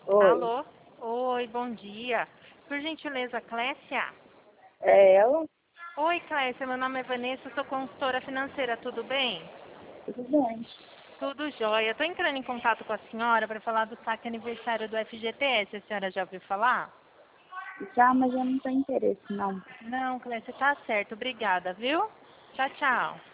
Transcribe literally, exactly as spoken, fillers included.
Oi, Alô? Oi, bom dia. Por gentileza, Clécia? é ela? Oi, Clécia, meu nome é Vanessa, sou consultora financeira, tudo bem? Tudo bem. Tudo jóia. Estou entrando em contato com a senhora para falar do saque aniversário do F G T S. A senhora já ouviu falar? Já, mas eu não tenho interesse, não. Não, Clécia, tá certo. Obrigada, viu? Tchau, tchau.